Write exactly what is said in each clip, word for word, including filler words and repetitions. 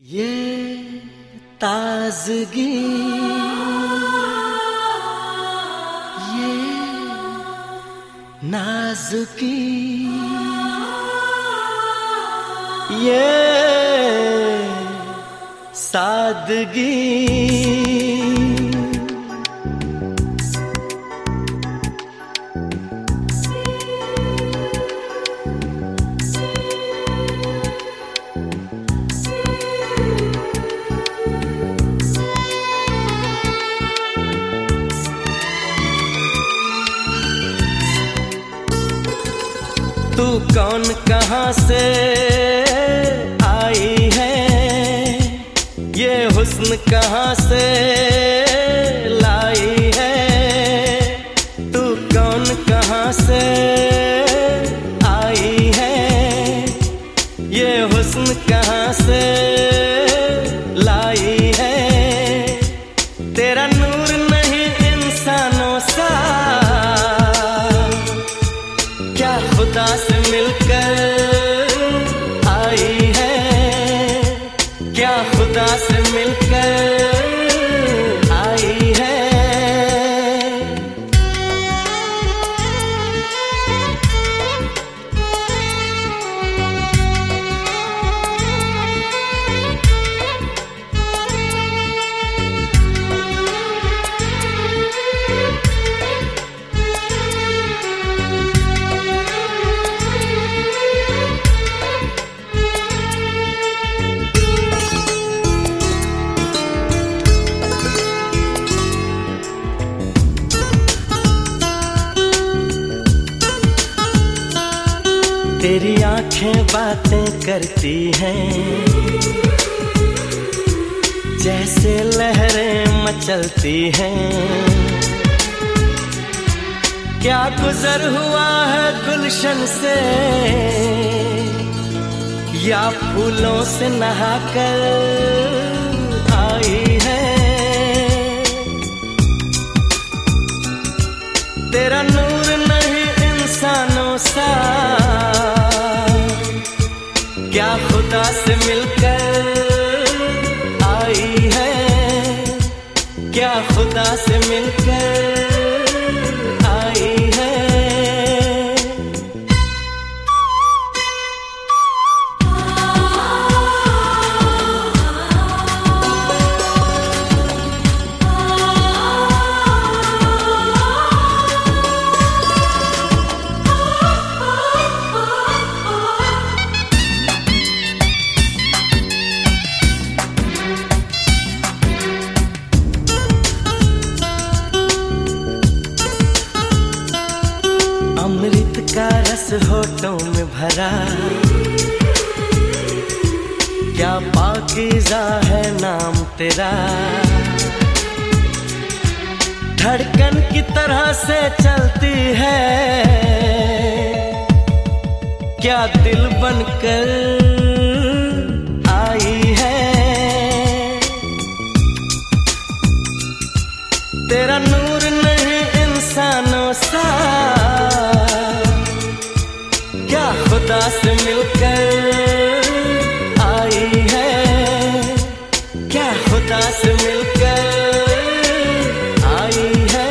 ये ताजगी ये नाजुकी ये सादगी तू कौन कहाँ से आई है, ये हुस्न कहाँ से लाई है। तू कौन कहाँ से आई है, ये हुस्न कहाँ से लाई है। तेरा नूर नहीं इंसानों सा, क्या खुदा से मिलकर आई है, क्या खुदा से मिलकर आई है। तेरी आंखें बातें करती हैं, जैसे लहरें मचलती हैं। क्या गुजर हुआ है गुलशन से, या फूलों से नहाकर आई है। तेरा नूर नहीं इंसानों सा, क्या खुदा से मिलकर आई है, क्या खुदा से मिलकर आई है। अमृत का रस होठों में भरा, क्या पाकीज़ा है नाम तेरा। धड़कन की तरह से चलती है, क्या दिल बनकर आई है। तेरा नूर नहीं इंसानों सा, क्या खुदा से मिलकर आई है, क्या खुदा से मिलकर आई है।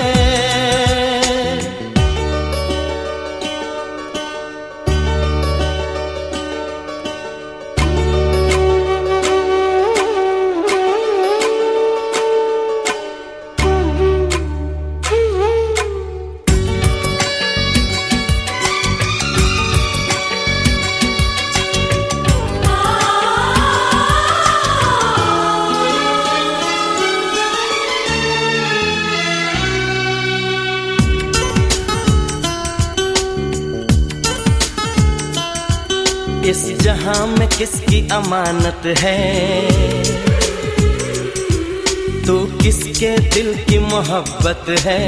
इस जहां में किसकी अमानत है, तू किसके दिल की मोहब्बत है।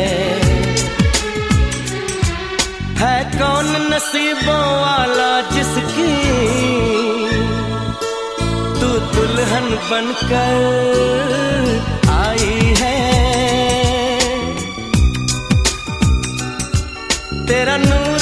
है कौन नसीबों वाला जिसकी तू दुल्हन बनकर आई है। तेरा नूर